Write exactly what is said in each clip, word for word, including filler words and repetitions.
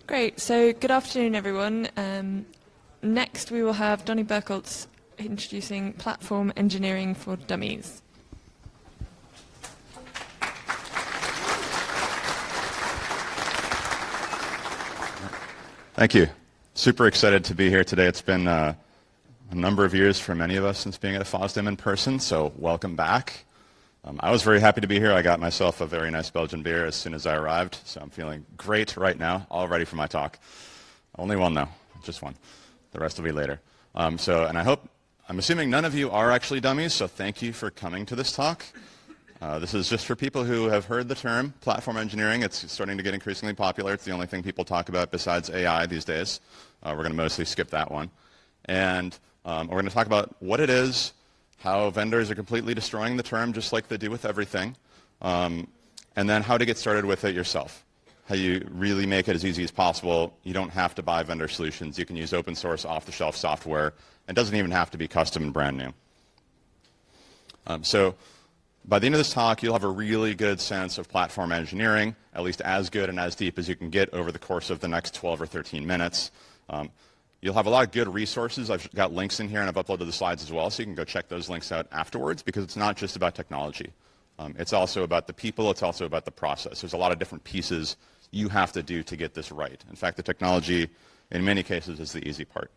Great. So good afternoon, everyone. Um, next, we will have Donny Burkoltz introducing Platform Engineering for Dummies. Thank you. Super excited to be here today. It's been uh, a number of years for many of us since being at FOSDEM in person, so welcome back. Um, I was very happy to be here. I got myself a very nice Belgian beer as soon as I arrived, so I'm feeling great right now, all ready for my talk. Only one though, just one. The rest will be later. Um, so, and I hope, I'm assuming none of you are actually dummies, so thank you for coming to this talk. Uh, this is just for people who have heard the term platform engineering. It's starting to get increasingly popular. It's the only thing people talk about besides A I these days. Uh, we're going to mostly skip that one. And um, we're going to talk about what it is, how vendors are completely destroying the term just like they do with everything, um, and then how to get started with it yourself. How you really make it as easy as possible. You don't have to buy vendor solutions. You can use open source off-the-shelf software. It doesn't even have to be custom and brand new. Um, so by the end of this talk, you'll have a really good sense of platform engineering, at least as good and as deep as you can get over the course of the next twelve or thirteen minutes. Um, You'll have a lot of good resources. I've got links in here, and I've uploaded the slides as well, so you can go check those links out afterwards, because it's not just about technology. Um, it's also about the people. It's also about the process. There's a lot of different pieces you have to do to get this right. In fact, the technology, in many cases, is the easy part.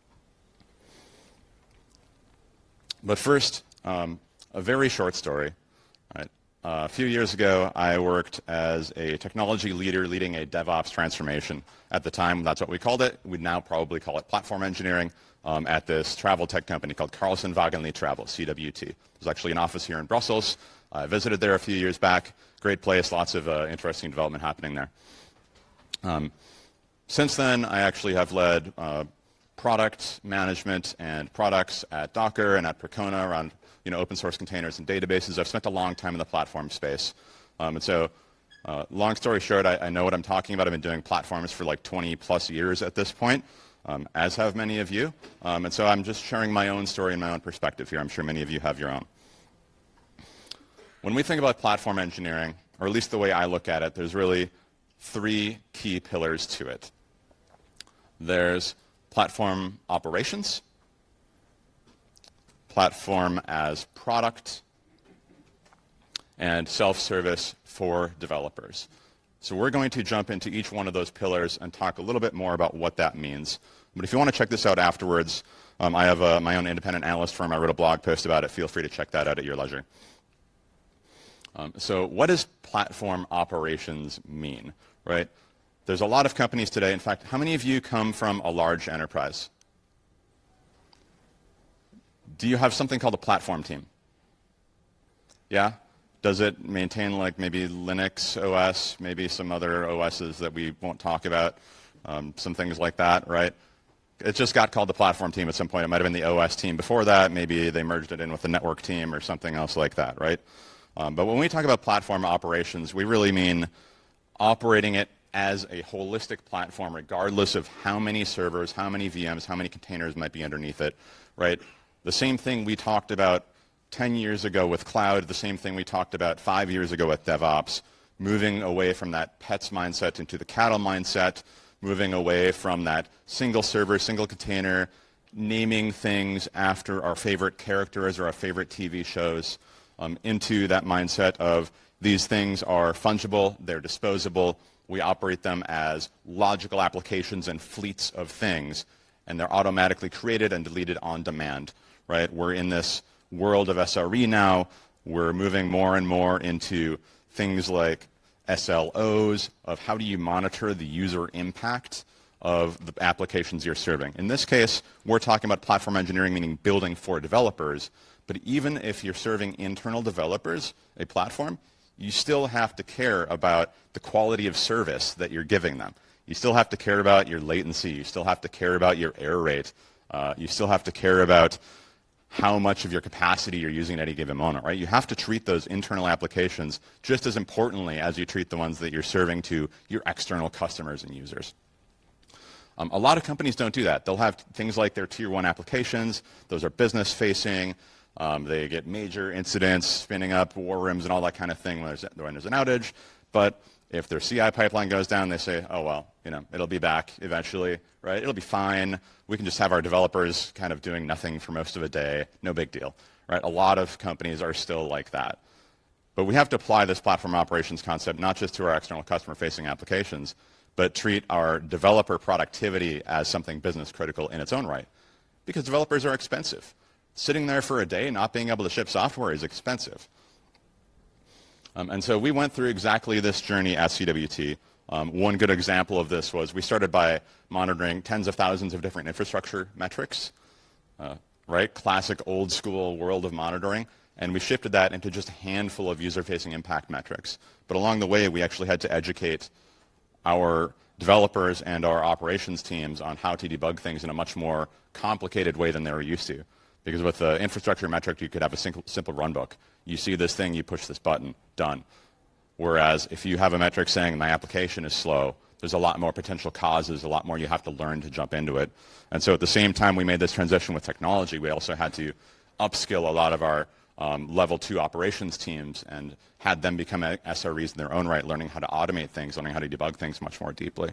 But first, um, a very short story. Right? Uh, a few years ago, I worked as a technology leader leading a DevOps transformation. At the time, that's what we called it. We'd now probably call it platform engineering um, at this travel tech company called Carlson Wagenlied Travel, C W T. There's actually an office here in Brussels. I visited there a few years back. Great place, lots of uh, interesting development happening there. Um, since then, I actually have led uh, product management and products at Docker and at Percona around you know, open source containers and databases. I've spent a long time in the platform space. Um, and so, uh, long story short, I, I know what I'm talking about. I've been doing platforms for like twenty plus years at this point, um, as have many of you. Um, and so I'm just sharing my own story and my own perspective here. I'm sure many of you have your own. When we think about platform engineering, or at least the way I look at it, there's really three key pillars to it. There's platform operations, platform as product, and self-service for developers. So we're going to jump into each one of those pillars and talk a little bit more about what that means. But if you want to check this out afterwards, um, I have uh, my own independent analyst firm. I wrote a blog post about it. Feel free to check that out at your leisure. Um, so what does platform operations mean, right? There's a lot of companies today. In fact, how many of you come from a large enterprise? Do you have something called a platform team? Yeah? Does it maintain like maybe Linux O S, maybe some other O Ss that we won't talk about, um, some things like that, right? It just got called the platform team at some point. It might have been the O S team before that. Maybe they merged it in with the network team or something else like that, right? Um, but when we talk about platform operations, we really mean operating it as a holistic platform, regardless of how many servers, how many V Ms, how many containers might be underneath it, right? The same thing we talked about ten years ago with cloud, the same thing we talked about five years ago with DevOps, moving away from that pets mindset into the cattle mindset, moving away from that single server, single container, naming things after our favorite characters or our favorite T V shows, um, into that mindset of these things are fungible, they're disposable, we operate them as logical applications and fleets of things, and they're automatically created and deleted on demand, right? We're in this world of S R E now. We're moving more and more into things like S L Os, of how do you monitor the user impact of the applications you're serving. In this case, we're talking about platform engineering, meaning building for developers. But even if you're serving internal developers a platform, you still have to care about the quality of service that you're giving them. You still have to care about your latency. You still have to care about your error rate. Uh, you still have to care about how much of your capacity you're using at any given moment, right? You have to treat those internal applications just as importantly as you treat the ones that you're serving to your external customers and users. Um, a lot of companies don't do that. They'll have things like their tier one applications. Those are business facing. Um, they get major incidents spinning up war rooms and all that kind of thing when there's, when there's an outage. But If their C I pipeline goes down, they say, oh, well, you know, it'll be back eventually, right? It'll be fine. We can just have our developers kind of doing nothing for most of a day. No big deal, right? A lot of companies are still like that. But we have to apply this platform operations concept not just to our external customer-facing applications, but treat our developer productivity as something business critical in its own right. Because developers are expensive. Sitting there for a day not being able to ship software is expensive. Um, and so we went through exactly this journey at C W T. Um, one good example of this was we started by monitoring tens of thousands of different infrastructure metrics, uh, right? Classic old school world of monitoring. And we shifted that into just a handful of user-facing impact metrics. But along the way, we actually had to educate our developers and our operations teams on how to debug things in a much more complicated way than they were used to. Because with the infrastructure metric, you could have a simple, simple runbook. You see this thing, you push this button, done. Whereas if you have a metric saying my application is slow, there's a lot more potential causes, a lot more you have to learn to jump into it. And so at the same time we made this transition with technology, we also had to upskill a lot of our um, level two operations teams and had them become S R Es in their own right, learning how to automate things, learning how to debug things much more deeply.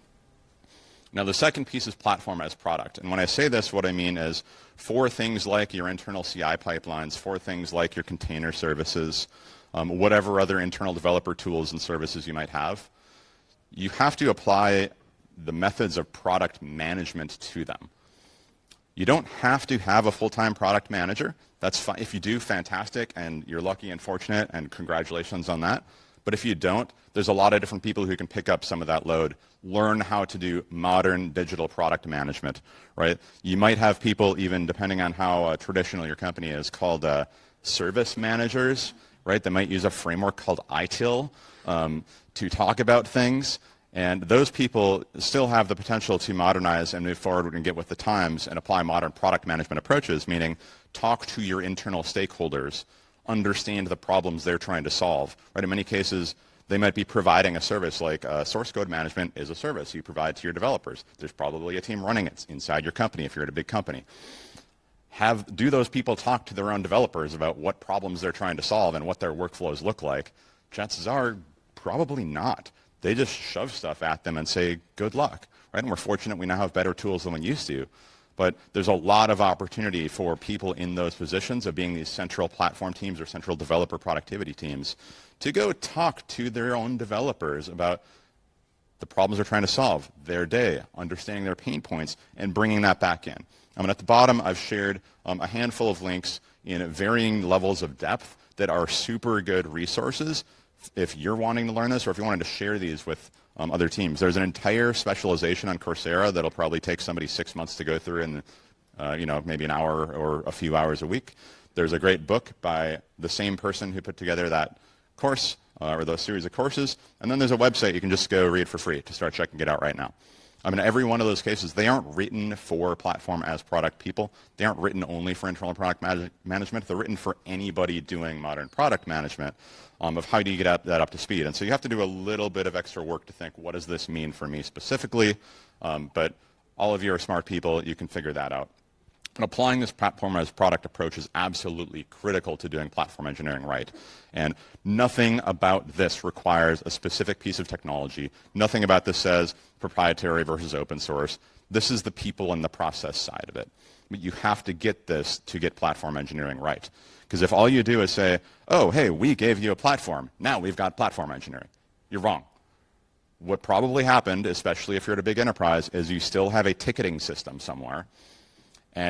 Now, the second piece is platform as product. And when I say this, what I mean is for things like your internal C I pipelines, for things like your container services, um, whatever other internal developer tools and services you might have, you have to apply the methods of product management to them. You don't have to have a full-time product manager. That's fine. If you do, fantastic, and you're lucky and fortunate, and congratulations on that. But if you don't, there's a lot of different people who can pick up some of that load, learn how to do modern digital product management, right? You might have people, even depending on how uh, traditional your company is, called uh, service managers, right? They might use a framework called I T I L um, to talk about things. And those people still have the potential to modernize and move forward and get with the times and apply modern product management approaches, meaning talk to your internal stakeholders, understand the problems they're trying to solve. Right? In many cases, they might be providing a service like uh, source code management is a service you provide to your developers. There's probably a team running it inside your company if you're at a big company. Have, do those people talk to their own developers about what problems they're trying to solve and what their workflows look like? Chances are probably not. They just shove stuff at them and say, good luck. Right? And we're fortunate we now have better tools than we used to. But there's a lot of opportunity for people in those positions of being these central platform teams or central developer productivity teams to go talk to their own developers about the problems they're trying to solve, their day, understanding their pain points, and bringing that back in. I mean, at the bottom, I've shared um, a handful of links in varying levels of depth that are super good resources if you're wanting to learn this or if you wanted to share these with um, other teams. There's an entire specialization on Coursera that'll probably take somebody six months to go through in uh, you know, maybe an hour or a few hours a week. There's a great book by the same person who put together that course uh, or those series of courses. And then there's a website you can just go read for free to start checking it out right now. I mean, every one of those cases, they aren't written for platform as product people. They aren't written only for internal product manage management. They're written for anybody doing modern product management um, of how do you get up, that up to speed. And so you have to do a little bit of extra work to think, what does this mean for me specifically? Um, but all of you are smart people. You can figure that out. And applying this platform as product approach is absolutely critical to doing platform engineering right. And nothing about this requires a specific piece of technology. Nothing about this says proprietary versus open source. This is the people and the process side of it. But you have to get this to get platform engineering right. Because if all you do is say, oh, hey, we gave you a platform, now we've got platform engineering, you're wrong. What probably happened, especially if you're at a big enterprise, is you still have a ticketing system somewhere